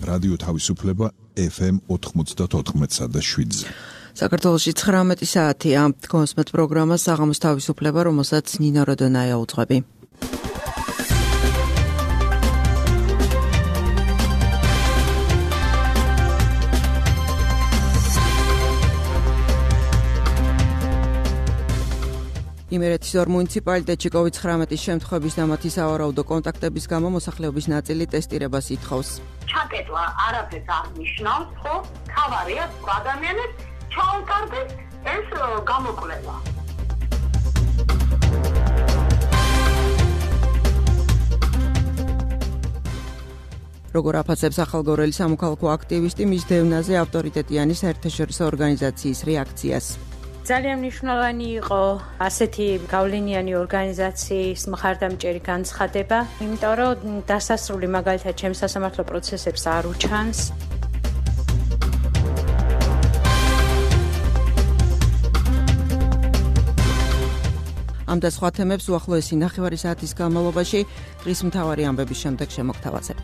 რადიო თავისუფლება FM 94.7-ზე. საქართველოში 19 საათია. კონსმეთ პროგრამა საღამოს თავისუფლება, რომელსაც ნინო როდონაია უძღვები. იმერეთის ორ მუნიციპალიტეტში COVID-19 შემთხვევების და მათი სავარაუდო კონტაქტების გამო მოსახლეობის ნაწილი ტესტირებას ითხოვს. ჩაკეტვა არაფერს არ ნიშნავს, ხო? თავარია ადამიანებს ჩაუტარდეს ეს გამოკვლევა. როგორ აფასებს ახალგორელი სამოქალაქო აქტივისტი მის დევნაზე ავტორიტეტიანი საერთაშორისო ორგანიზაციის რეაქციას. ძალიან მნიშვნელოვანი იყო ასეთი გავლენიანი ორგანიზაციის მხარდამჭერი განცხადება, იმიტომ რომ დასასრული მაგალითად ჩემს სასამართლო პროცესებს არ უჩანს. ამ და სხვა თემებს უახლოესი ნახევარი საათის განმავლობაში დღის მთავარი ამბების შემდეგ შემოგთავაზებთ.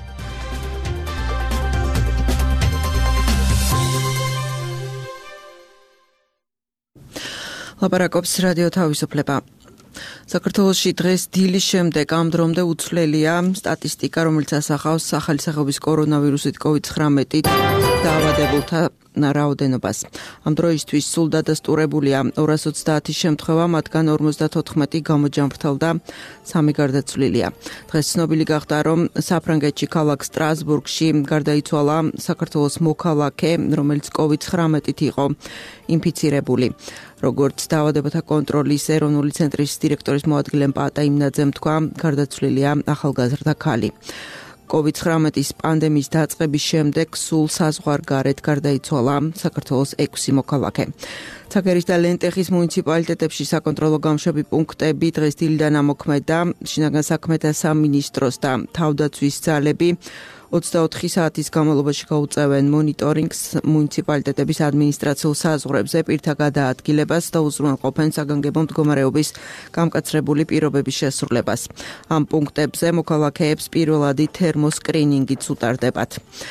ლაპარაკობს რადიო თავისუფლება. საქართველოში დღეს დილის შემდეგ ამ დრომდე უცვლელია სტატისტიკა, რომელიც ასახავს ახალი სახეობის კორონავირუსით COVID-19 დაავადებულთა რაოდენობას. ამ დროისთვის სულ დადასტურებულია 230 შემთხვევა, მათგან 54 გამოჯამრთელდა, 3 გარდაცვლილია. დღეს ცნობილი გახდა, რომ საფრანგეთში ქალაქ სტრასბურგში გარდაიცვალა საქართველოს მოქალაქე, რომელიც COVID-19-ით იყო ინფიცირებული. როგორც დაავადებათა კონტროლის ეროვნული ცენტრის დირექტორის მოადგილე პაატა იმნაძემ თქვა, გარდაცვლილია ახალგაზრდა ქალი. COVID-19 პანდემიის დაწყების შემდეგ სულ საზღვარგარეთ გარდაიცვალა საქართველოს 6 მოქალაქე. ცაგერის და ლენტეხის მუნიციპალიტეტებში საკონტროლო გამშვები პუნქტები დღეს დილიდან ამოქმედა. შინაგან საქმეთა სამინისტროს და თავდაცვის ძალები 24 საათის განმავლობაში გაუწევენ მონიტორინგს მუნიციპალიტეტების ადმინისტრაციულ საზღვრებზე პირთა გადაადგილებას და უზრუნველყოფენ საგანგებო მდგომარეობის გამკაცრებული პირობების შესრულებას. ამ პუნქტებზე მოქალაქეებს პირველადი თერმოსკრინინგიც უტარდებათ.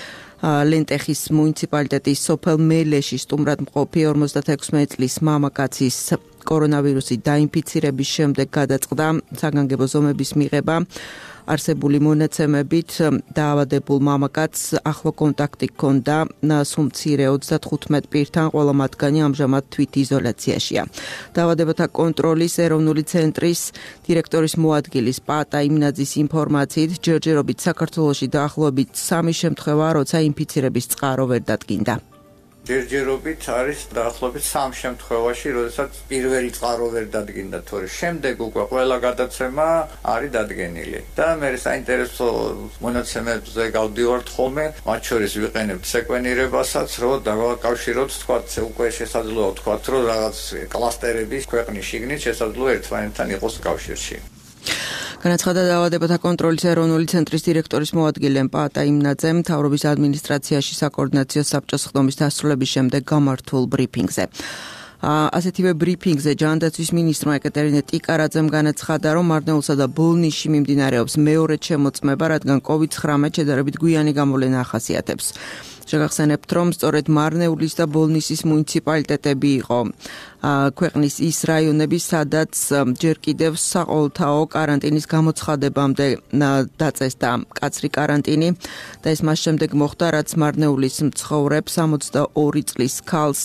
ლენტეხის მუნიციპალიტეტის სოფელ მელეში სტუმრად მყოფი 56 წლის მამაკაცის კორონავირუსით დაინფიცირების შემდეგ გადაწყდა საგანგებო ზომების მიღება. არსებული მონაცემებით დაავადებულ მამაკაცს ახლო კონტაქტი ჰქონდა სუმცირე 35 პირთან, ყველა მათგანი ამჟამად თვითიზოლაციაშია. დაავადებათა კონტროლის ეროვნული ცენტრის დირექტორის მოადგილის პაატა იმნაძის ინფორმაციით, ჯერჯერობით საქართველოში დაახლოებით 3 შემთხვევა, როცა ინფიცირების წყარო ვერ დადგინდა. ჯერჯერობით არის დაახლოებით 3 შემთხვევაში, როდესაც პირველი წყარო ვერ დადგინდა, თორე შემდეგ უკვე ყველა გადაცემა არის დადგენილი. და მე საინტერესო მონაცემებზე გავდივართ ხოლმე, მათ შორის ვიყენებთ სეკვენირებასაც, რომ დავაკავშიროთ, თქვათ, უკვე შესაძლოა თქვათ, რომ რაღაც კლასტერების ქვეყნის შიგნით შესაძლოა ერთმანეთთან იყოს კავშირში. განაცხადა დაავადებათა კონტროლის ეროვნული ცენტრის დირექტორის მოადგილე პაატა იმნაძემ მთავრობის ადმინისტრაციაში საკოორდინაციო საბჭოს ხდომის დასრულების შემდეგ გამართულ ბრიფინგზე. ასეთივე ბრიფინგზე ჯანდაცვის მინისტრმა ეკატერინე ტიკარაძემ განაცხადა, რომ მარნეულსა და ბოლნისში მიმდინარეობს მეორედ შემოწმება, რადგან COVID-19 შედარებით გვიანი გამოვლენა ახასიათებს. შეგახსენებთ, რომ სწორედ მარნეულის და ბოლნისის მუნიციპალიტეტები იყო ქვეყნის ის რაიონები, სადაც ჯერ კიდევ საყოველთაო კარანტინის გამოცხადებამდე დაწესდა მკაცრი კარანტინი და ეს მას შემდეგ მოხდა, რაც მარნეულის მცხოვრებს 62 წლის ქალს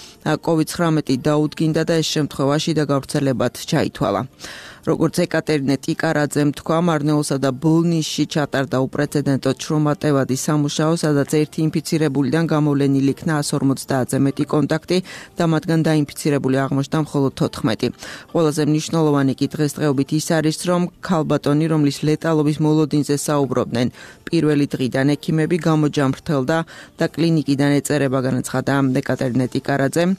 COVID-19 დაუდგინდა და ეს შემთხვევა შიდა გავრცელებად ჩაითვალა. როგორც ეკატერინე ტიკარაძემ თქვა, მარნეულსა და ბოლნისში ჩატარდა უპრეცედენტო შრომატევადი სამუშაო, სადაც ერთი ინფიცირებულიდან გამოვლენილი იქნა 150-ზე მეტი კონტაქტი და მათგან დაინფიცირებული აღმოჩნდა მხოლოდ 14. ყველაზე მნიშვნელოვანი კი დღესდღეობით ის არის, რომ ქალბატონი, რომლის ლეტალობის მოლოდინზე საუბრობდნენ, პირველი დღიდან ექიმები გამოჯამრთელდა და კლინიკიდან ეწერება, განაცხადა ეკატერინე ტიკარაძემ.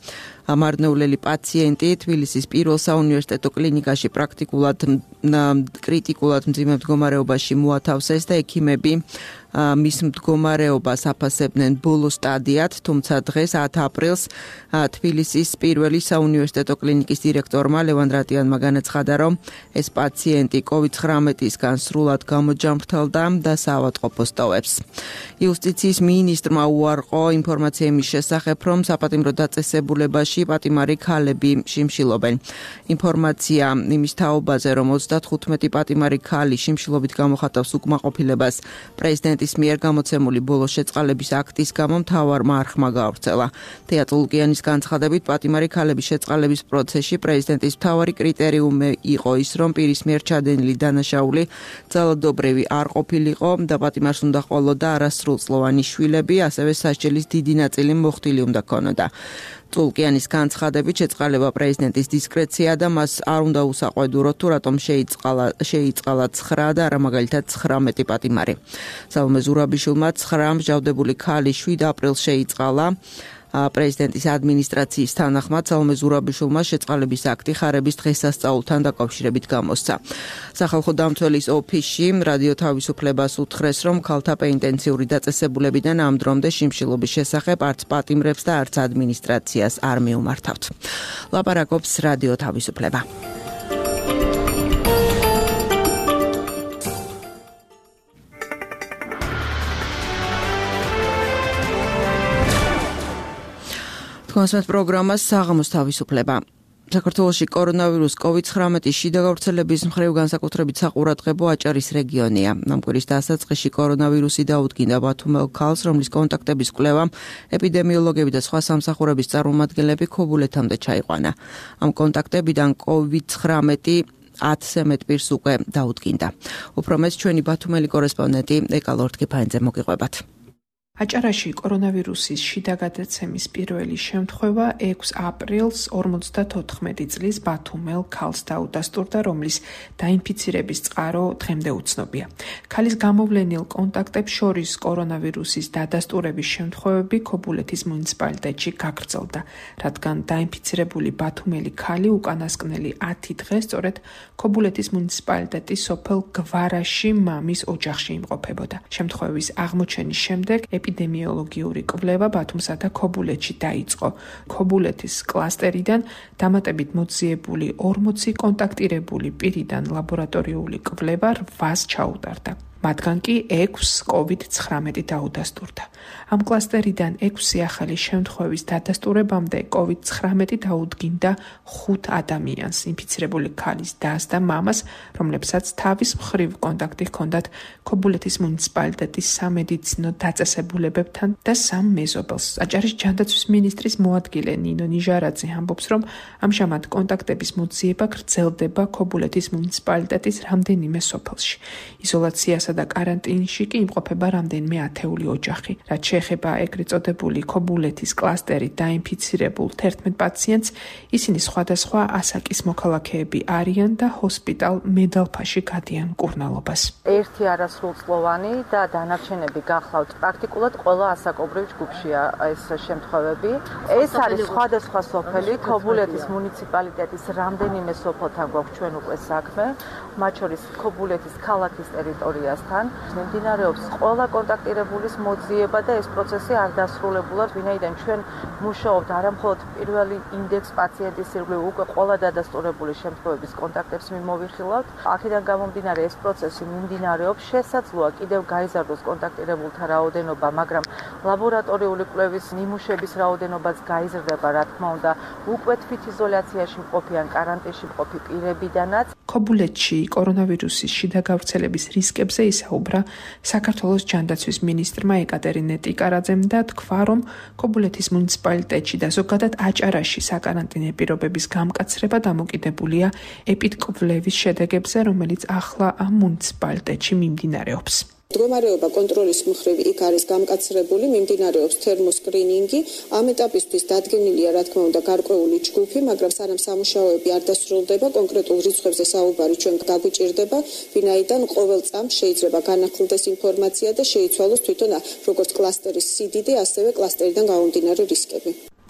მარნეულელი პაციენტი თბილისის პირველ საუნივერსიტეტო კლინიკაში კრიტიკულად მძიმე მდგომარეობაში მოათავსეს და ექიმები მის მდგომარეობას აფასებდნენ ბოლო სტადიად, თუმცა დღეს 10 აპრილს თბილისის პირველი საუნივერსიტეტო კლინიკის დირექტორმა ლევან რატიანმა განაცხადა, რომ ეს პაციენტი COVID-19-ისგან სრულად გამოჯამრთელდა და საავადმყოფოს ტოვებს. იუსტიციის მინისტრმა უარყო ინფორმაცია იმის შესახებ, რომ საპატიმრო დაწესებულებაში პატიმარი ქალები შიმშილობენ. ინფორმაცია იმის თაობაზე, რომ 35 პატიმარი ქალი შიმშილობით გამოხატავს უკმაყოფილებას პრეზიდენტის მიერ გამოცემული ბოლო შეწყალების აქტის გამო მთავარმა არხმა გაავრცელა. თეატ ლუკიანის განცხადებით, პატიმარი ქალების შეწყალების პროცესში პრეზიდენტის მთავარი კრიტერიუმი იყო ის, რომ პირის მიერ ჩადენილი დანაშაული ძალადობრივი არ ყოფილიყო და პატიმარს უნდა ჰყოლოდა არასრულწლოვანი შვილები, ასევე სასჯელის დიდი ნაწილი მოხდილი უნდა ქონოდა. ლუკიანის განცხადებით, შეწყალება პრეზიდენტის დისკრეცია და მას არ უნდა უსაყვედუროთ, თუ რატომ შეიწყალა 9 და არა მაგალითად 19 პატიმარი. სალომე ზურაბიშვილმა 9 მსჯავრდებული ქალი 7 aprilს შეიწყალა. პრეზიდენტის ადმინისტრაციის თანახმად სალომე ზურაბიშვილმა შეწყალების აქტი ხარების დღესასწაულთან დაკავშირებით გამოსცა. სახალხო დამცველის ოფისში რადიო თავისუფლებას უთხრეს, რომ ქალთა პენიტენციური დაწესებულებიდან ამ დრომდე შიმშილობის შესახებ არც პატიმრებს და არც ადმინისტრაციას არ მიუმართავთ. ლაპარაკობს რადიო თავისუფლება. კონსერტ პროგრამას საღამოს თავისუფლება. საქართველოში კორონავირუს COVID-19 შიდა გავრცელების მხრივ განსაკუთრებით საყურადღებო აჭარის რეგიონია. ამ კვირის დასაწყისში კორონავირუსი დაუდგინდა ბათუმელ ქალს, რომლის კონტაქტების კვლევამ ეპიდემიოლოგები და სხვა სამსახურების წარმომადგენლები ქობულეთამდე ჩაიყვანა. ამ კონტაქტებიდან COVID-19 10-ზე მეტ პირს უკვე დაუდგინდა. უფრო მეტს ჩვენი ბათუმელი კორესპონდენტი ეკა ლორთქიფანიძე მოგიყვებათ. აჭარაში კორონავირუსის შიდა გადაცემის პირველი შემთხვევა 6 აპრილს 54 წლის ბათუმელ ქალს დაუდასტურდა, რომლის დაინფიცირების წყარო დღემდე უცნობია. ქალის გამოვლენილ კონტაქტებს შორის კორონავირუსის დადასტურების შემთხვევები ქობულეთის მუნიციპალიტეტში გაგრძელდა, რადგან დაინფიცირებული ბათუმელი ქალი უკანასკნელი 10 დღე სწორედ ქობულეთის მუნიციპალიტეტის სოფელ გვარაში მამის ოჯახში იმყოფებოდა. შემთხვევის აღმოჩენის შემდეგ ეპიდემიოლოგიური კვლევა ბათუმსა და ქობულეთში დაიწყო. ქობულეთის კლასტერიდან დამატებით მოძიებული 40 კონტაქტირებული პირიდან ლაბორატორიული კვლევა 8-ს ჩაუტარდა. მათგან კი 6 COVID-19 დაუდასტურდა. ამ კლასტერიდან 6 ახალი შემთხვევის დადასტურებამდე COVID-19 დაუდგინდა 5 ადამიანს, ინფიცირებული ქალის დას და მამას, რომლებსაც თავის მხრივ კონტაქტი ჰქონდათ ქობულეთის მუნიციპალიტეტის სამედიცინო დაწესებულებებთან და 3 მეზობელს. აჭარის ჯანდაცვის მინისტრის მოადგილე ნინო ნიჟარაძე ამბობს, რომ ამჟამად კონტაქტების მოძიება გრძელდება ქობულეთის მუნიციპალიტეტის რამდენიმე სოფელში. იზოლაციასა და კარანტინში კი იმყოფება რამდენიმე ათეული ოჯახი. რაც შეეხება ეგრეთ წოდებული ქობულეთის კლასტერით დაინფიცირებულ 11 პაციენტს, ისინი სხვადასხვა ასაკის მოქალაქეები არიან და ჰოსპიტალ მედალფაში გადიან მკურნალობას. ერთი არასრულწლოვანი და დანარჩენები გახლავთ. პრაქტიკულად ყველა ასაკობრივ ჯგუფშია ეს შემთხვევები. ეს არის სხვადასხვა სოფელი, ქობულეთის მუნიციპალიტეტის რამდენიმე სოფელთან გვაქვს ჩვენ უკვე საქმე, მათ შორის ქობულეთის ქალაქის ტერიტორიასთან. მიმდინარეობს ყველა კონტაქტირებულის მოძიება და ეს პროცესი არ დასრულებულად, ვინაიდან ჩვენ მუშაობთ არამხოლოდ პირველი ინდექს პაციენტის ირგვლივ უკვე ყველა დადასტურებული შემთხვევების კონტაქტებს მიმოვიხილავთ. აქედან გამომდინარე ეს პროცესი მიმდინარეობს, შესაძლოა კიდევ გაიზარდოს კონტაქტირებულთა რაოდენობა, მაგრამ ლაბორატორიული კვლევის ნიმუშების რაოდენობაც გაიზრდება, რა თქმა უნდა, უკვე თვითიზოლაციაში მყოფი ან კარანტინში მყოფი პირებიდანაც. ქობულეთში კორონავირუსის შიდა გავრცელების რისკებზე ისაუბრა საქართველოს ჯანდაცვის მინისტრმა ეკატერინე ტიკარაძემ და თქვა, რომ ქობულეთის მუნიციპალიტეტში და ზოგადად აჭარაში საკარანტინო პირობების გამკაცრება დამოკიდებულია ეპიდკვლევის შედეგებზე, რომელიც ახლა ამ მუნიციპალიტეტში მიმდინარეობს. მდგომარეობა კონტროლის მხრივ იქ არის გამკაცრებული, მიმდინარეობს თერმოსკრინინგი. ამ ეტაპისთვის დადგენილია, რა თქმა უნდა, გარკვეული ჯგუფი, მაგრამ სანამ სამუშაოები არ დასრულდება, კონკრეტულ რიცხვებზე საუბარი ჩვენ დაგვიჭირდება, ვინაიდან ყოველ წამს შეიძლება განახლდეს ინფორმაცია და შეიცვალოს თვითონ როგორც კლასტერის სიდიდე, ასევე კლასტერიდან გამომდინარე რისკები.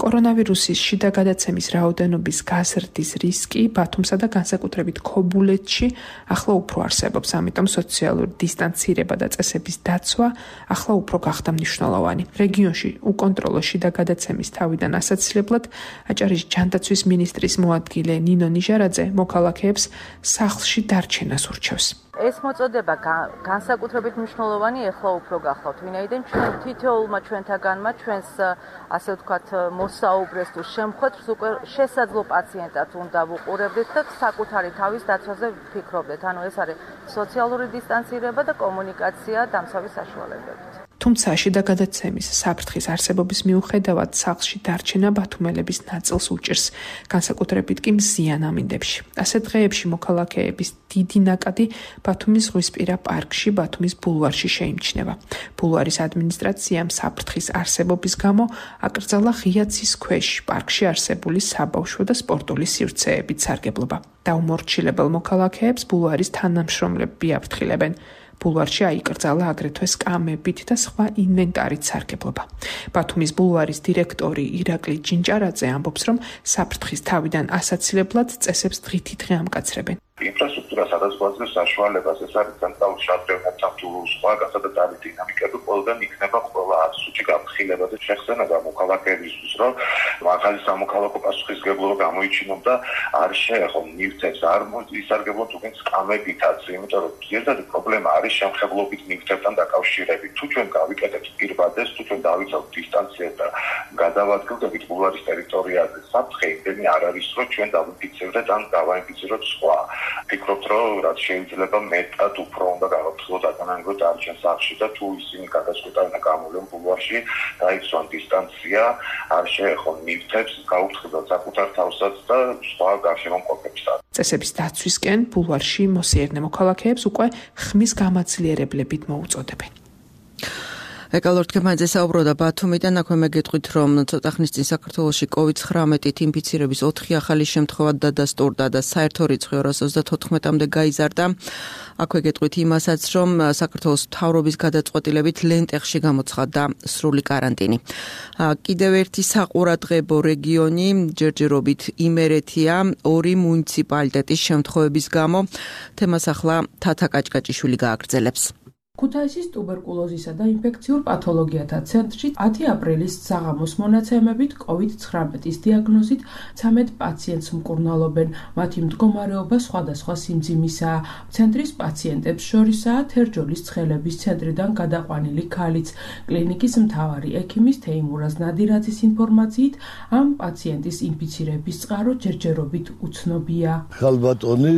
კორონავირუსის შიდა გადაცემის რაოდენობის გაზრდის რისკი ბათუმსა და განსაკუთრებით ქობულეთში ახლა უფრო არსებობს, ამიტომ სოციალური დისტანცირება და წესების დაცვა ახლა უფრო გახდა მნიშვნელოვანი. რეგიონში უკონტროლო შიდა გადაცემის თავიდან ასაცილებლად აჭარის ჯანდაცვის მინისტრის მოადგილე ნინო ნიჟარაძე მოქალაქეებს სახლში დარჩენას ურჩევს. ეს მოწოდება განსაკუთრებით მნიშვნელოვანი ეხლა უფრო გახლავთ, ვინაიდან ჩვენ თითოეულმა ჩვენთაგანმა ჩვენს ასე ვთქვათ მოსაუბრეს თუ შემხვეთს უკვე შესაძლო პაციენტად უნდა ვუყურებდეთ და საკუთარი თავის დაცვაზე ვფიქრობდეთ. ანუ ეს არის სოციალური დისტანცირება და კომუნიკაცია დამცავი საშუალებებით. თუმცა შიდა გადაცემის საფრთხის არსებობის მიუხედავად სახლში დარჩენა ბათუმელების ნაწილს უჭირს, განსაკუთრებით კი მზიან ამინდებში. ასეთ დღეებში მოქალაქეების დიდი ნაკადი ბათუმის ზღვისპირა პარკში, ბათუმის ბულვარში შეიმჩნევა. ბულვარის ადმინისტრაციამ საფრთხის არსებობის გამო აკრძალა ღია ცის ქვეშ პარკში არსებული საბავშვო და სპორტული სივრცეებით სარგებლობა. დაუმორჩილებელ მოქალაქეებს ბულვარის თანამშრომლები აფრთხილებენ. ბულვარში აიკრძალა აგრეთვე სკამებით და სხვა ინვენტარით სარგებლობა. ბათუმის ბულვარის დირექტორი ირაკლი ჯინჭარაძე ამბობს, რომ საფრთხის თავიდან ასაცილებლად წესებს დღითიდღე ამკაცრებენ. ინფრასტრუქტურა სადაც გვაძლევს საშუალებას, ეს არის ცენტრალური შადრევნად სამთულო სხვა გასადათარი დინამიკები, ყველგან იქნება ყველა სუჭი გაფრთხილება და შეხსენება მოქალაქეებისთვის, რომ მაღალი სამოქალაქო პასუხისმგებლობა გამოიჩინონ და არ შეეხო ნივთებს, არ ისარგებლონ თუნდაც სკამებითაც, იმიტომ რომ ერთადი პრობლემა არის შემხებლობით ნივთებთან დაკავშირებით. თუ ჩვენ გავიკეთებთ პირბადეს, თუ ჩვენ დავიცავთ დისტანციას და გადავადგილდებით ბულვარის ტერიტორიაზე, საფრთხე იმდენი არ არის, რომ ჩვენ დავინფიცირდეთ ან დავაინფიციროთ სხვა. ფიქრობთ, რომ რაც შეიძლება მეტად უფრო უნდა გავაფრთხილოთ ადამიანებს დარჩენ სახლში და თუ ისინი გადაწყვეტენ და გამოვლენ ბულვარში, დაიცვან დისტანცია, არ შეეხონ ნივთებს, გაუფრთხილოთ საკუთარ თავსაც და სხვა გარშემო მყოფებსაც. წესების დაცვისკენ ბულვარში მოსიერნე მოქალაქეებს უკვე ხმის გამაძლიერებლებით მოუწოდებენ. ეკალორთ კემაძე საუბრობდა ბათუმიდან, აქვე მეგეთყვით, რომ ცოტა ხნის წინ საქართველოში COVID-19 ინფიცირების 4 ახალი შემთხვევა დადასტურდა და საერთო რიცხვი 234-მდე გაიზარდა. აქვე გეტყვით იმასაც, რომ საქართველოს მთავრობის გადაწყვეტილებით ლენტეხში გამოცხადდა სრული каранტინი. კიდევ ერთი საყურადღებო რეგიონი ჯერჯერობით იმერეთია, 2 მუნიციპალიტეტის შემთხვევების გამო. თემას ახლა თათა კაჭკაჭიშვილი გააგრძელებს. ქუთაისის ტუბერკულოზისა და ინფექციურ პათოლოგიათა ცენტრში 10 აპრილის საღამოს მონაცემებით COVID-19-ის დიაგნოზით 13 პაციენტს მკურნალობენ. მათი მდგომარეობა სხვადასხვა სიმძიმისაა. ცენტრის პაციენტებს შორისაა თერჯოლის ცხელების ცენტრიდან გადაყვანილი ქალიც. კლინიკის მთავარი ექიმის თეიმურაზ ნადირაძის ინფორმაციით, ამ პაციენტის ინფიცირების წყარო ჯერჯერობით უცნობია. ხალბატონი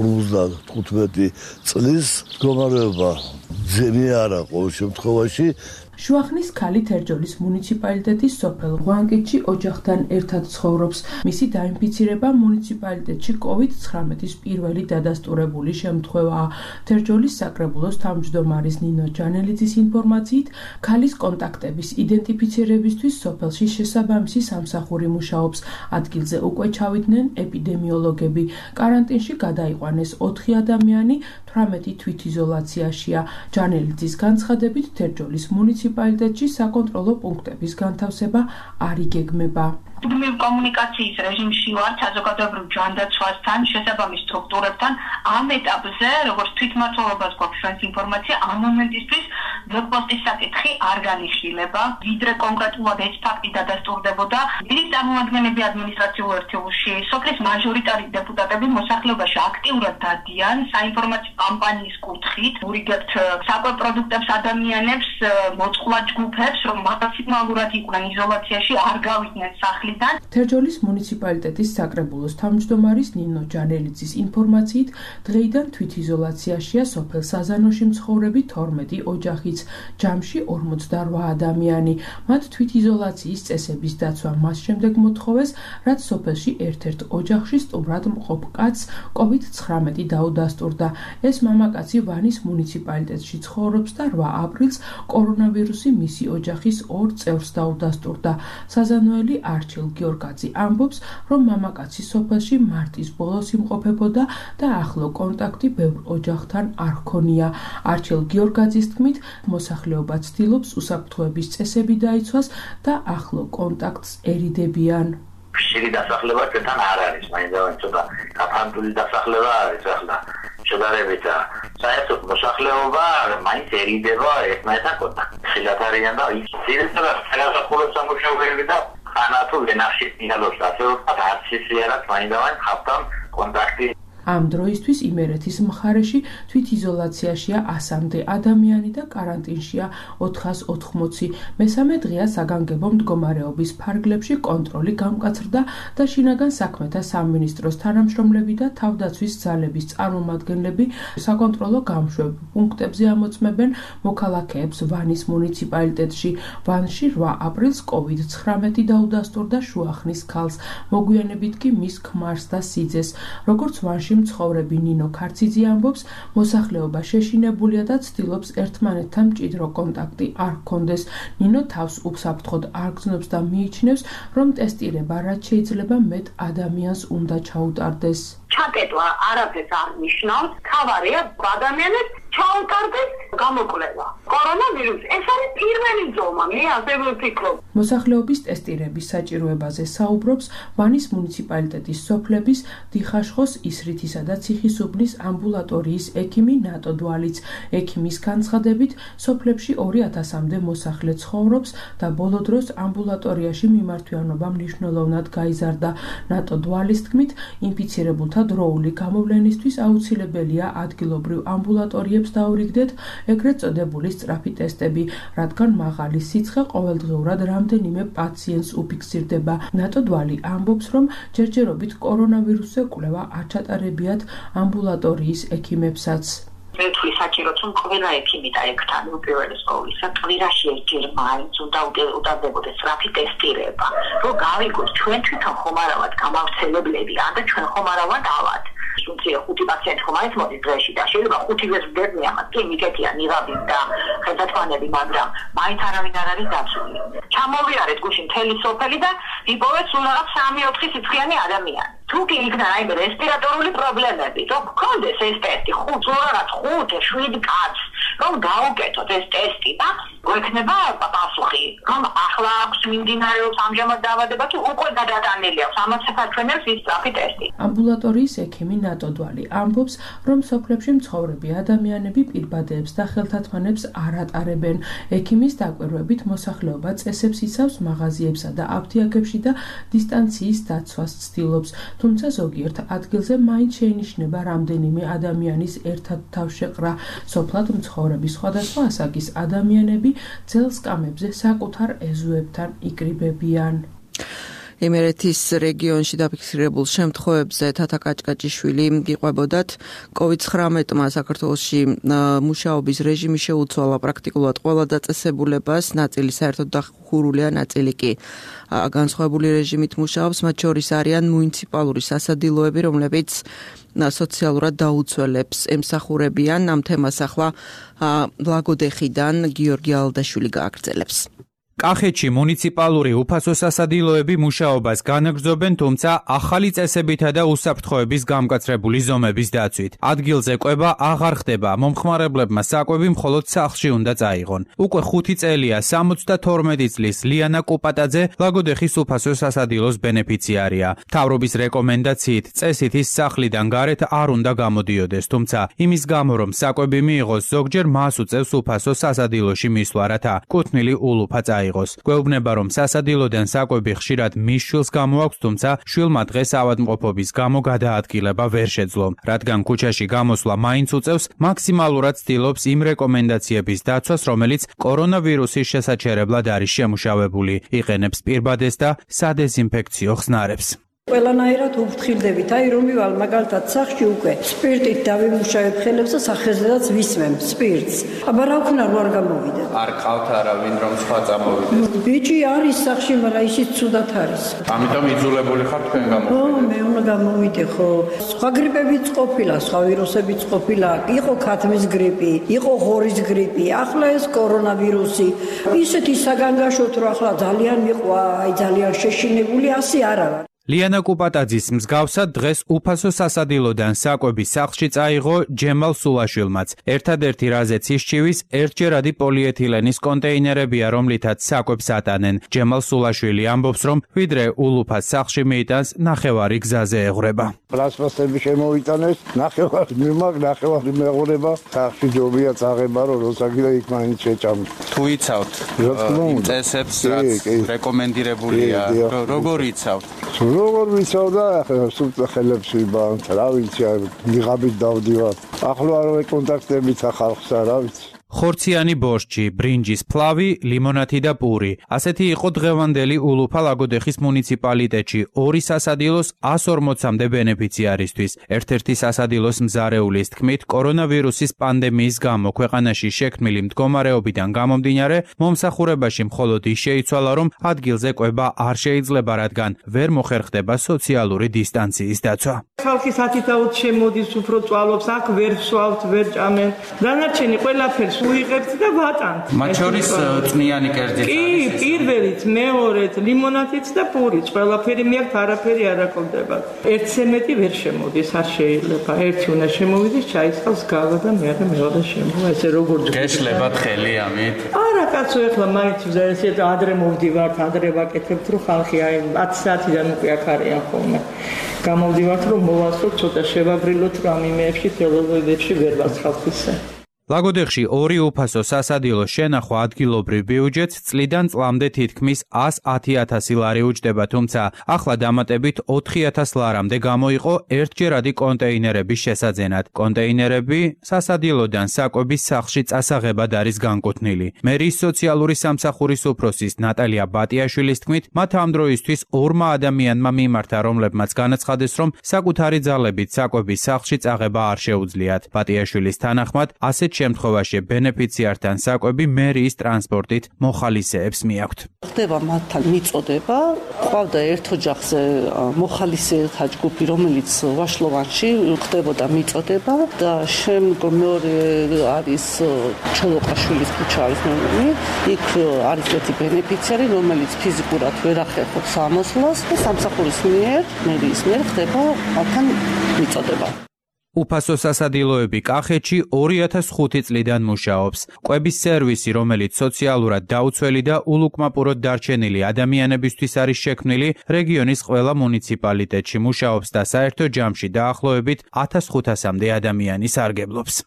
55 წლის მდგომარეობა ძემი არა ყოველ შემთხვევაში. შუახნის ქალი თერჯოლის მუნიციპალიტეტის სოფელ ღვანკეთში ოჯახთან ერთად ცხოვრობს. მისი დაინფიცირება მუნიციპალიტეტში COVID-19-ის პირველი დადასტურებული შემთხვევაა. თერჯოლის საკრებულოს თავმჯდომარის ნინო ჯანელიძის ინფორმაციით, ქალის კონტაქტების იდენტიფიცირებისთვის სოფელში შესაბამისი სამსახური მუშაობს. ადგილზე უკვე ჩავიდნენ ეპიდემიოლოგები. каранტინში გადაიყვანეს 4 ადამიანი, 18 თვითიზოლაციაშია. ჯანელიძის განცხადებით, თერჯოლის მუნიციპალიტეტში საკონტროლო პუნქტების განთავსება არ იგეგმება. კომუნიკაციის რეჟიმში ვარ საზოგადოებრივ ჯანდაცვასთან, შესაბამის სტრუქტურებთან. ამ ეტაპზე, როგორც თვითმმართველობას გვაქვს ჩვენს ინფორმაცია, ამ მომენტისთვის ბლოკპოსტის საკითხი არ განიხილება. ვიდრე კონკრეტულად ეს ფაქტი დადასტურდებოდა, დიდი წარმომადგენლები ადმინისტრაციულ ერთეულში, სოფლის მაჟორიტარი დეპუტატები მოსახლეობაში აქტიურად დადიან საინფორმაციო კამპანიის კუთხით, ურიგებთ საკვებ პროდუქტებს ადამიანებს, მოწყვლად ჯგუფებს, რომ მაქსიმალურად იყვნენ იზოლაციაში, არ გავიდნენ სახლიდან. თერჯოლის მუნიციპალიტეტის საკრებულოს თავმჯდომარის ნინო ჯანელიძის ინფორმაციით, დღეიდან თვითიზოლაციაშია სოფელ საზანოში მცხოვრები 12 ოჯახიც, ჯამში 48 ადამიანი. მათ თვითიზოლაციის წესების დაცვა მას შემდეგ მოთხოვეს, რაც სოფელში ერთ-ერთ ოჯახში სტუმრად მყოფ კაცს COVID-19 დაუდასტურდა. ეს მამაკაცი ვანის მუნიციპალიტეტში ცხოვრობს და 8 აპრილს კორონავირუსი მისი ოჯახის 2 წევრს დაუდასტურდა. საზანოელი არჩევ არჩილ გიორგაძე ამბობს, რომ მამაკაცი სოფელში მარტის ბოლოს იმყოფებოდა და ახლო კონტაქტი ბევრ ოჯახთან არ ჰქონია. არჩილ გიორგაძის თქმით, მოსახლეობა ცდილობს უსაფრთხოების წესები დაიცვას და ახლო კონტაქტს ერიდებიან. ხშირი დასახლება ჩვენთან არ არის, მაინც ცოტა გაფანტული დასახლება არის ახლა. შედარებით საერთოდ მოსახლეობა მაინცერიდება ერთმანეთთან კონტაქტს. ხილად არიან და ის ძირითადად საგაზაფხულო სამუშაოები და ხანათუ ვენახში მიღალოს ასე ვთქვათ, არც ისე არაც მაინც ხავთან კონტაქტი. ამ დროისთვის იმერეთის მხარეში თვითიზოლაციაშია 100-მდე ადამიანი და კარანტინშია 480. მესამე დღეა საგანგებო მდგომარეობის ფარგლებში კონტროლი გამკაცრდა და შინაგან საქმეთა სამინისტროს თანამშრომლები და თავდაცვის ძალების წარმომადგენლები საკონტროლო გამშვებ პუნქტებზე ამოწმებენ მოქალაქეებს ვანის მუნიციპალიტეტში. ვანში 8 აპრილს COVID-19 დაუდასტურდა შუახნის ქალს, მოგვიანებით კი მის ქმარს და სიძეს. როგორც ვანში მცხოვრები ნინო ქარციძე ამბობს, მოსახლეობა შეშინებულია და ცდილობს ერთმანეთთან მჭიდრო კონტაქტი არ ჰქონდეს. ნინო თავს უსაფრთხოდ არ გრძნობს და მიიჩნევს, რომ ტესტირება რაც შეიძლება მეტ ადამიანს უნდა ჩაუტარდეს. ჩაკეტვა არაფერს არ ნიშნავს, თავარია ადამიანებს ჩაუტარდეს გამოკვლევა. კორონავირუსი ეს არის პირველი ზომა, მე ასე ვფიქრობ. მოსახლეობის ტესტირების საჭიროებაზე საუბრობს ვანის მუნიციპალიტეტის სოფლების დიხაშხოს, ისრითისა და ციხისუბნის ამბულატორიის ექიმი ნატო დვალიც. ექიმის განცხადებით, სოფლებში 2000-მდე მოსახლე ცხოვრობს და ბოლო დროს ამბულატორიაში მიმართვიანობა მნიშვნელოვნად გაიზარდა. ნატო დვალის თქმით, ინფიცირებულთა დროული გამოვლენისთვის აუცილებელია ადგილობრივ ამბულატორიებს დაურიგდეთ ეგრეთ წოდებული სწრაფი ტესტები, რადგან მაღალი სიცხე ყოველდღიურად რამდენიმე პაციენტს უფიქსირდება. ნატო დვალი ამბობს, რომ ჯერჯერობით კორონავირუსზე კვლევა არ ჩატარებიათ ამბულატორიის ექიმებსაც. მე ვთვლი საჭიროა, რომ ყველა ექიმი და ექთან უპირველეს ყოვლისა კვირაში ერთჯერ მაინც უნდა უტარდებოდეს სწრაფი ტესტირება, რომ გავიგოთ ჩვენ თვითონ ხომ არა ვართ გამავრცელებლები, და ჩვენ ხომ არა ვართ ავად. სულ 5 პაციენტი ხომ არის მოდის დღეში და შეიძლება 5-ზე ვდერნი ამას, კი მიგეთია ნიღაბი და ხელთათმანები, მაგრამ მაინც არავინ არ არის დაცული. ჩამოვიარეთ გუშინ მთელი სოფელი და იპოვეთ სულ რაღაც 3-4 სიცხიანი ადამიანი. თუ კი იქნა რაიმე რესპირატორული პრობლემები, რომ გქონდეს ეს ტესტი, 5-7 კაცს, რომ გაუკეთოთ ეს ტესტი და გვექნება პასუხი, რომ ახლა აქვს მიმდინარეობს ამჟამად დაავადება თუ უკვე გადატანილი აქვს, ამას საფრთხემებს ის სწრაფი ტესტი. ამბულატორიის ექიმი ნატო დვალი ამბობს, რომ სოფლებში მცხოვრები ადამიანები პირბადეებს და ხელთათმანებს არ ატარებენ. ექიმის დაკვირვებით მოსახლეობა წესებს იცავს მაღაზიებსა და აფთიაქებში და დისტანციის დაცვას ცდილობს. თუმცა ზოგიერთ ადგილზე მაინც შეინიშნება რამდენიმე ადამიანის ერთად თავშეყრა. სოფლად მცხოვრები სხვადასხვა ასაკის ადამიანები ძელ სკამებზე საკუთარ ეზოებთან იკრიბებიან. იმერეთის რეგიონში დაფიქსირებულ შემთხვევებზე თათა კაჭკაჭიშვილი იყვებოდათ. COVID-19-მა საქართველოში მუშაობის რეჟიმი შეუცვალა პრაქტიკულად ყველა დაწესებულებას, ნაწილი საერთოდ დახურულია, ნაწილი კი განსხვავებული რეჟიმით მუშაობს, მათ შორის არიან მუნიციპალური სასადილოები, რომლებიც სოციალურად დაუცველებს ემსახურებიან. ამ თემას ახლა ლაგოდეხიდან გიორგი ალდაშვილი გააგრძელებს. კახეთში მუნიციპალური უფასო სასადილოები მუშაობას განაგრძობენ, თუმცა ახალი წესებითა და უსაფრთხოების გამკაცრებული ზომების დაცვით. ადგილზე კვება აღარ ხდება, მომხმარებლებმა საკვები მხოლოდ სახლში უნდა წაიღონ. უკვე 5 წელია 72 წლის ლიანა კუპატაძე ლაგოდეხის უფასო სასადილოს ბენეფიციარია. მთავრობის რეკომენდაციით წესით ის სახლიდან გარეთ არ უნდა გამოდიოდეს, თუმცა იმის გამო რომ საკვები მიიღოს, ზოგჯერ მას უწევს უფასო სასადილოში მისვლა, რათა კუთვნილი ულუფა წაიღოს. გვეუბნება, რომ სასადილოდან საკვები ხშირად მის შვილს გამოაქვს, თუმცა შვილმა დღეს ავადმყოფობის გამო გადაადგილება ვერ შეძლო. რადგან ქუჩაში გამოსვლა მაინც უწევს, მაქსიმალურად ცდილობს იმ რეკომენდაციების დაცვას, რომელიც კორონავირუსის შესაჩერებლად არის შემუშავებული. იყენებს პირბადეს და სადეზინფექციო ხსნარებს. ყველანაირად უფრთხილდებით, აი რომ მივალ მაგალითად სახში უკვე სპირტით დავიმუშავებ ხელებს და სახეზედაც ვისმემ სპირტს. აბა რა ვქნა რო არ გამოვიდე? არ ყავთ არავინ რომ სხვა წამოვიდეს. ბიჭი არის სახში, მაგრამ ისიც ცუდად არის. ამიტომ იძულებული ხარ თქვენ გამოვიდეთ. ო, მე უნდა გამოვიდე ხო. სხვა გრიპებიც ყოფილა, სხვა ვირუსებიც ყოფილა. იყო ქათმის გრიპი, იყო ღორის გრიპი, ახლა ეს კორონავირუსი. ისეთი საგანგაშოთ რომ ახლა ძალიან მიყვა, აი ძალიან შეშინებული, ასე არა ვარ. ლიანა კუპატაძის მსგავსად დღეს უფასო სასადილოდან საკვების სახლში წაიღო ჯემალ სულაშვილმაც. ერთადერთი რაზეც ისჩივის ერთჯერადი პოლიეთილენის კონტეინერებია, რომლითაც საკვებს ატანენ. ჯემალ სულაშვილი ამბობს, რომ ვიდრე ულუფას სახლში მიიტანს, ნახევარი გზაზე ეღვრება. ტრანსპორტები შემოიტანეს, ნახევარი მიმაგ, ნახევარი მეღვრება, სახლში ჯობია წაღება, რომ როსაგირა იქ მაინც შეჭამს. თუ იცავთ წესებს, რაც რეკომენდირებულია, როგორ იცავთ? როგორ ვიცავდა, სულ ხელებს ვიბანთ, რა ვიცი, მიღაბით დავდივარ. ახლო არ ვეკონტაქტებით ახალხსა, რა ვიცი. ხორციანი ბორშჩი, ბრინჯის ფლავი, ლიმონათი და პური. ასეთი იყო დღევანდელი ულუფა ლაგოდეხის მუნიციპალიტეტში 2 სასადილოს 140-მდე ბენეფიციარისთვის. ერთ-ერთი სასადილოს მზარეულის თქმით, კორონავირუსის პანდემიის გამო ქვეყანაში შექმნილი მდგომარეობიდან გამომდინარე, მომსახურებაში მხოლოდ ის შეიცვალა, რომ ადგილზე კვება არ შეიძლება, რადგან ვერ მოხერხდება სოციალური დისტანციის დაცვა. ხალხი სათითაოდ შემოდის, უფრო წვალობს, აქ ვერ ვსვავთ, ვერ ჭამენ. დანარჩენი ყველაფერს უიღებთ და ვატანთ. მათ შორის წვნიანი კერძიც არის. კი, პირველით, მეორეთ, ლიმონათიც და პურიც, ყველაფერი მიაქვთ, არაფერი არ აკონდება. ერთზე მეტი ვერ შემოდის, არ შეიძლება. ერთი უნდა შემოვიდეს, ჩაისხავს გავა და მეორე შემოვა. ესე როგორ გეშლებათ ხელი ამით? არა, კაცო, ეხლა მაინც ესე ადრე მოვდივართ, ადრე ვაკეთებთ, რომ ხალხი აი 10 საათიდან უკვე აქ არიან ხოლმე. გამოვდივართ, რომ მოვასწროთ, ცოტა შევაბრილოთ რამ იმეებში, თელევიზებში ვერ ვაცხავთ ისე. ლაგოდეხში 2 უფასო სასადილოს შენახვა ადგილობრივ ბიუჯეტს წლიდან წლამდე თითქმის 110.000 ლარი უჯდება, თუმცა ახლა დამატებით 4.000 ლარამდე გამოიყო ერთჯერადი კონტეინერების შესაძენად. კონტეინერები სასადილოდან საკვების სახლში წასაღებად არის განკუთვნილი. მერის სოციალური სამსახურის უფროსის ნატალია ბატიაშვილის თქმით, მათ ამ დროისთვის 2 ადამიანმა მიმართა, რომლებმაც განაცხადეს, რომ საკუთარი ძალებით საკვების სახლში წაღება არ შეუძლიათ. ბატიაშვილის თანახმად, ასეთ შემთხვევაში ბენეფიციართან საკვები მერიის ტრანსპორტით მოხალისეებს მიაქვთ. ხდება მათთან მიწოდება, ყავდა ერთ ოჯახზე მოხალისეთა ჯგუფი, რომელიც ვაშლოვანში ხდებოდა მიწოდება და შემდგომ მეორე არის ჩოლოყაშვილის ქუჩა არის ნომერი, იქ არის ერთი ბენეფიციარი, რომელიც ფიზიკურად ვერ ახერხებს ამოსვლას და სამსახურის მიერ, მერიის მიერ ხდება მათთან მიწოდება. უფასო სასადილოები კახეთში 2005 წლიდან მუშაობს. კვების სერვისი, რომელიც სოციალურად დაუცველი და ულუკმაპუროდ დარჩენილი ადამიანებისთვის არის შექმნილი, რეგიონის ყველა მუნიციპალიტეტში მუშაობს და საერთო ჯამში დაახლოებით 1500-მდე ადამიანი სარგებლობს.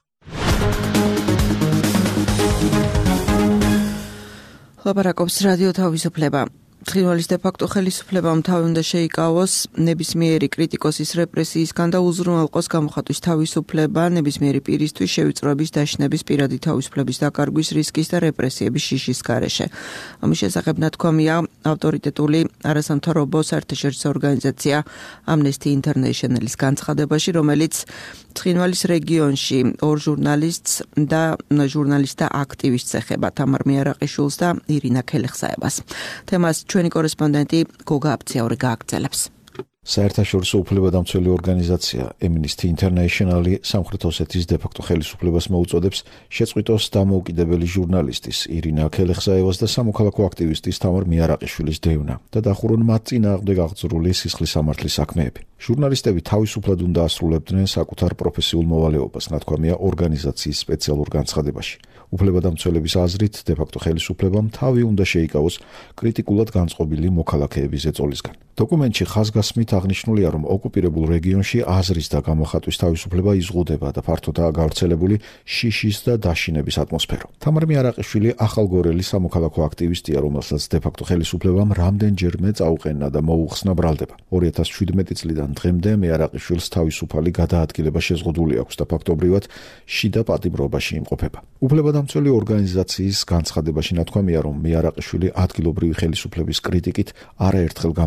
ლაპარაკობს რადიო თავისუფლება. ცხინვალის დე-ფაქტო ხელისუფლებამ თავი უნდა შეიკავოს ნებისმიერი კრიტიკოსის რეპრესიისგან და უზრუნველყოს გამოხატვის თავისუფლება, ნებისმიერი პირისთვის შევიწროების დაშნების, პირადი თავისუფლების დაკარგვის რისკის და რეპრესიების შიშის გარეშე. ამის შესახებ ნათქვამია ავტორიტეტული არასამთავრობო საერთაშორისო ორგანიზაცია Amnesty International-ის განცხადებაში, რომელიც ცხინვალის რეგიონში 2 ჟურნალისტს და ჟურნალისტ და აქტივისტს ეხება, თამარ მიარაყიშვილს და ირინა ქელეხსაებას. თემას ჩვენი კორესპონდენტი გოგა აფციაური გააგრძელებს. საერთაშორისო უფლებადამცველი ორგანიზაცია Amnesty International-ი სამხრეთ ოსეთის დე-ფაქტო ხელისუფლებას მოუწოდებს შეწყვიტოს დამოუკიდებელი ჟურნალისტის ირინა ქელეხსაევას და სამოქალაქო აქტივისტის თამარ მიარაყიშვილის დევნა და დახურონ მათ წინააღმდეგ აღძრული სისხლის სამართლის საქმეები. ჟურნალისტები თავისუფლად უნდა ასრულებდნენ საკუთარ პროფესიულ მოვალეობას, ნათქვამია ორგანიზაციის სპეციალურ განცხადებაში. უფლებადამცველების აზრით, დე-ფაქტო ხელისუფლებამ თავი უნდა შეიკავოს კრიტიკულად განწყობილი მოქალაქეების ეწოლისგან. დოკუმენტში ხაზგასმით აღნიშნულია, რომ ოკუპირებულ რეგიონში აზრის და გამოხატვის თავისუფლება იზღუდება და ფართოდაა გავრცელებული შიშის და დაშინების ატმოსფერო. თამარ მიარაყიშვილი ახალგორელი სამოქალაქო აქტივისტია, რომელსაც დე-ფაქტო ხელისუფლებამ რამდენჯერმე წაუყენა და მოუხსნა ბრალდება. 2017 წლიდან დღემდე მიარაყიშვილს თავისუფალი გადაადგილება შეზღუდული აქვს და ფაქტობრივად შიდა პატიმრობაში იმყოფება. უფლებადამცველი ორგანიზაციის განცხადებაში ნათქვამია, რომ მიარაყიშვილი ადგილობრივი ხელისუფლების კრიტიკით არაერთხელ გამოსულა.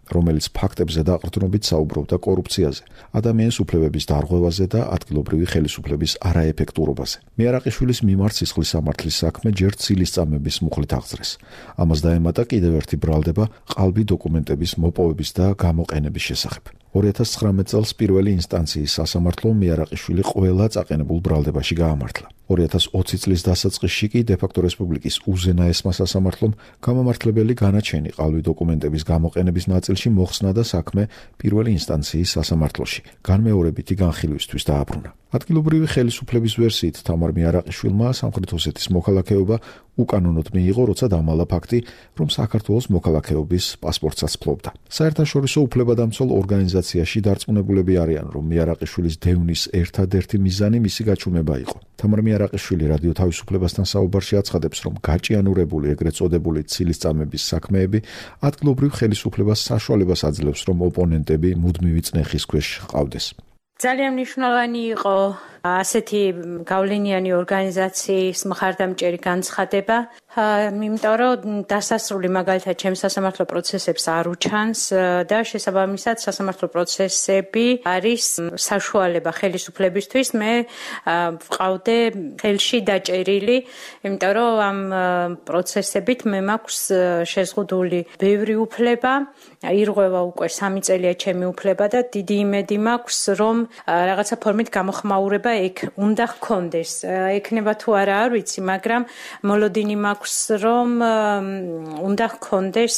რომელიც ფაქტებზე და ყრდნობით საუბრობდა კორუფციაზე, ადამიანის უფლებების დარღვევაზე და ადგილობრივი ხელისუფლების არაეფექტურობაზე. მიარაყიშვილის მიმართ სისხლის სამართლის საქმე ჯერ ცილისწამების მუხლით აღძრეს. ამას დაემატა კიდევ ერთი ბრალდება ყალბი დოკუმენტების მოპოვების და გამოყენების შესახებ. 2019 წელს პირველი ინსტანციის სასამართლო მიარაყიშვილი ყველა წაყენებულ ბრალდებაში გაამართლა. 2020 წლის დასაწყისში კი დე-ფაქტო რესპუბლიკის უზენაესმა სასამართლომ გამომართლებელი განაჩენი ყალბი დოკუმენტების გამოყენების ნაწილში მოხსნა და საქმე პირველი ინსტანციის სასამართლოში განმეორებითი განხილვისთვის დააბრუნა. ადგილობრივი ხელისუფლების ვერსიით თამარ მიარაყიშვილმა სამხრეთ ოსეთის მოქალაქეობა უკანონოდ მიიღო, როცა დამალა ფაქტი, რომ საქართველოს მოქალაქეობის პასპორტსაც ფლობდა. საერთაშორისო უფლებადამცველ ორგანიზაციაში დარწმუნებულები არიან, რომ მიარაყიშვილის დევნის ერთადერთი მიზანი მისი გაჩუმება იყო. თამარ მიარაყიშვილი რადიო თავისუფლებასთან საუბარში აცხადებს, რომ გაჭიანურებული ეგრეთ წოდებული ცილისწამების საქმეები ადგილობრივ ხელისუფლებას საშუალებას აძლევს, რომ ოპონენტები მუდმივი წნეხის ქვეშ ჰყავდეს. ძალიან მნიშვნელოვანი იყო ასეთი გავლენიანი ორგანიზაციის მხარდამჭერი განცხადება, იმიტომ რომ დასასრული მაგალითად ჩემს სასამართლო პროცესებს არ უჩანს და შესაბამისად სასამართლო პროცესები არის საშუალება ხელისუფლებისთვის. მე ვყავდე ხელში დაჭერილი, იმიტომ რომ ამ პროცესებით მე მაქვს შეზღუდული ბევრი უფლება, ირღვევა უკვე 3 წელია ჩემი უფლება და დიდი იმედი მაქვს, რომ რაღაცა ფორმით გამოხმაურება ეგ უნდა ჰქონდეს. ექნება თუ არა არ ვიცი, მაგრამ მოლოდინი მაქვს, რომ უნდა ჰქონდეს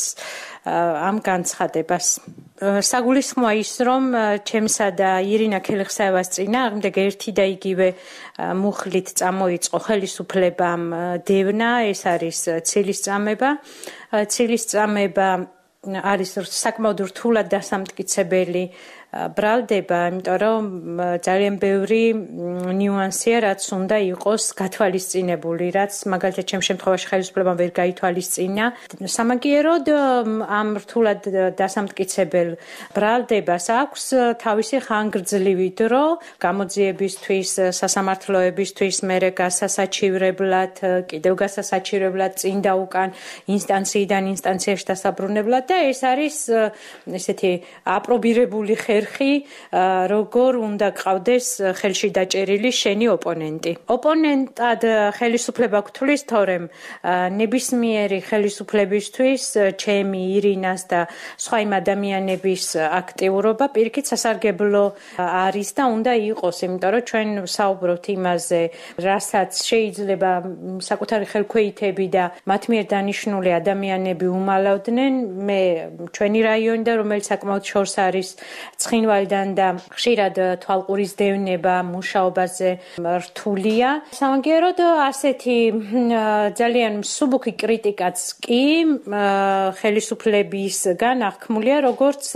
ამ განცხადებას. საგულისხმოა ის, რომ ჩემსა და ირინა ქელიხსაევას წინააღმდეგ ერთი და იგივე მუხლით წამოიწყო ხელისუფლებამ დევნა, ეს არის ცილისწამება. ცილისწამება არის საკმაოდ რთულად დასამტკიცებელი ბრალდება, იმიტომ რომ ძალიან ბევრი ნიუანსია, რაც უნდა იყოს გათვალისწინებული, რაც მაგალითად ჩემს შემთხვევაში ხელისუფლებამ ვერ გაითვალისწინა. სამაგიეროდ ამ რთულად დასამტკიცებელ ბრალდებას აქვს თავისი ხანგრძლივი დრო გამოძიებისთვის, სასამართლოებისთვის, მერე გასასაჩივრებლად, კიდევ გასასაჩივრებლად წინ და უკან ინსტანციიდან ინსტანციაში დასაბრუნებლად და ეს არის ესეთი აპრობირებული როგორ უნდა გყავდეს ხელში დაჭერილი შენი ოპონენტი. ოპონენტად ხელისუფლება გთვლის, თორემ ნებისმიერი ხელისუფლებისთვის ჩემი, ირინას და სხვა იმ ადამიანების აქტიურობა პირიქით სასარგებლო არის და უნდა იყოს, იმიტომ რომ ჩვენ საუბრობთ იმაზე, რასაც შეიძლება საკუთარი ხელქვეითები და მათ მიერ დანიშნული ადამიანები უმალავდნენ. მე ჩვენი რაიონი და რომელიც საკმაოდ შორს არის ცხინვალიდან და ხშირად თვალყურის დევნება მუშაობაზე რთულია. სამაგიეროდ ასეთი ძალიან მსუბუქი კრიტიკაც კი ხელისუფლებისგან აღქმულია, როგორც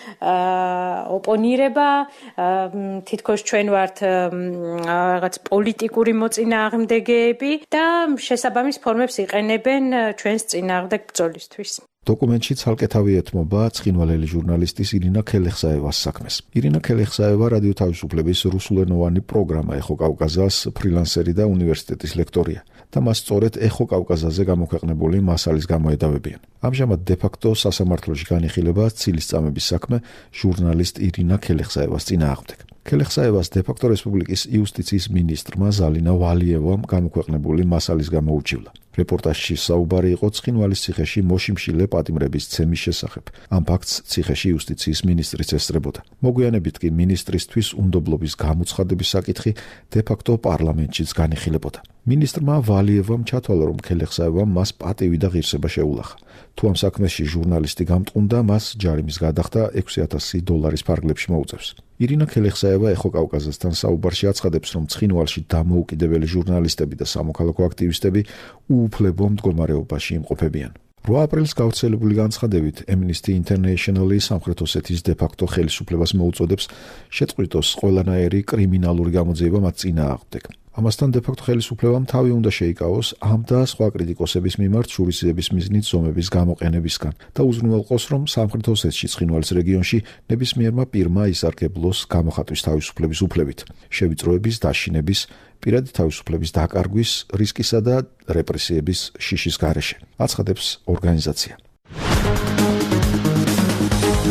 ოპონირება, თითქოს ჩვენ ვართ რაღაც პოლიტიკური მოწინააღმდეგეები და შესაბამის ფორმებს იყენებენ ჩვენს წინააღმდეგ ბრძოლისთვის. დოკუმენტში ცალკე თავი ეთმობა ცხინვალელი ჟურნალისტის ირინა ქელეხსაევას საქმეს. ირინა ქელეხსაევა რადიო თავისუფლების რუსულენოვანი პროგრამა ეხო კავკაზას ფრილანსერი და უნივერსიტეტის ლექტორია და მას სწორედ ეხო კავკაზაზე გამოქვეყნებული მასალის გამოედავებიან. ამჟამად დე-ფაქტო სასამართლოში განიხილება ცილისწამების საქმე ჟურნალისტ ირინა ქელეხსაევას წინააღმდეგ. ქელეხსაევას დე-ფაქტო რესპუბლიკის იუსტიციის მინისტრმა ზალინა ვალიევამ გამოქვეყნებული მასალის გამო უჩივლა. რეპორტაჟში საუბარი იყო ცხინვალის ციხეში მოშიმშილე პატიმრების ცემის შესახებ. ამ ფაქტს ციხეში იუსტიციის მინისტრიც ესწრებოდა. მოგვიანებით კი მინისტრისთვის უნდობლობის გამოცხადების საკითხი დე-ფაქტო პარლამენტშიც განიხილებოდა. მინისტრმა ვალიევამ ჩათვალა, რომ ქელეხსაევამ მას პატივი და ღირსება შეულახა. თუ ამ საქმეში ჟურნალისტი გამტყუნდა, მას ჯარიმის გადახდა $6,000 ფარგლებში მოუწევს. ირინა ქელეხსაევა ეხო კავკაზასთან საუბარში აცხადებს, რომ ცხინვალში დამოუკიდებელი ჟურნალისტები და სამოქალაქო აქტივისტები უუფლებო მდგომარეობაში იმყოფებიან. 8 აპრილს გავრცელებული განცხადებით Amnesty International-ი სამხრეთ ოსეთის დე-ფაქტო ხელისუფლებას მოუწოდებს შეწყვიტოს ყველანაირი კრიმინალური გამოძიება მათ წინააღმდეგ. ამასთან დე-ფაქტო ხელისუფლებამ თავი უნდა შეიკავოს ამ და სხვა კრიტიკოსების მიმართ შურისძიების მიზნით ზომების გამოყენებისგან და უზრუნველყოს, რომ სამხრეთ ოსეთში ცხინვალის რეგიონში ნებისმიერმა პირმა ისარგებლოს გამოხატვის თავისუფლების უფლებით, შევიწროების, დაშინების, პირადი თავისუფლების დაკარგვის, რისკისა და რეპრესიების შიშის გარეშე, აცხადებს ორგანიზაცია.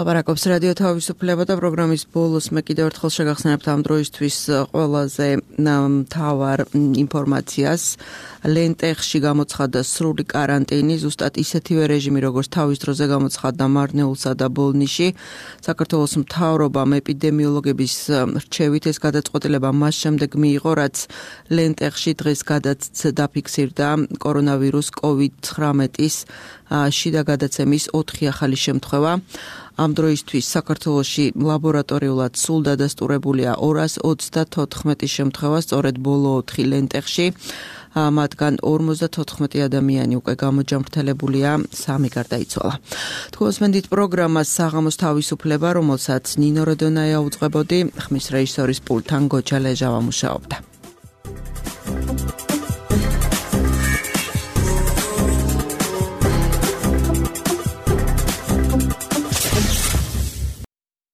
ლაპარაკობს რადიო თავისუფლება და პროგრამის ბოლოს მე კიდევ ერთხელ შეგახსენებთ ამ დროისთვის ყველაზე მთავარ ინფორმაციას. ლენტეხში გამოცხადდა სრული კარანტინი, ზუსტად ისეთივე რეჟიმი, როგორც თავის დროზე გამოცხადდა მარნეულსა და ბოლნისში. საქართველოს მთავრობამ ეპიდემიოლოგების რჩევით ეს გადაწყვეტილება მას შემდეგ მიიღო, რაც ლენტეხში დღეს დაფიქსირდა კორონავირუს COVID-19-ის შიდა გადაცემის 4 ახალი შემთხვევა. ამ დროისთვის საქართველოში ლაბორატორიულად სულ დადასტურებულია 234 შემთხვევა, სწორედ ბოლო 4 ლენტეხში. მათგან 54 ადამიანი უკვე გამოჯამრთელებულია, 3 გარდაიცვალა. თქვენს მენდით პროგრამას საღამოს თავისუფლება, რომელსაც ნინო როდონაია უძღვებოდი, ხმის რეჟისორის პულტთან გოჩა ლეჟავა მუშაობდა.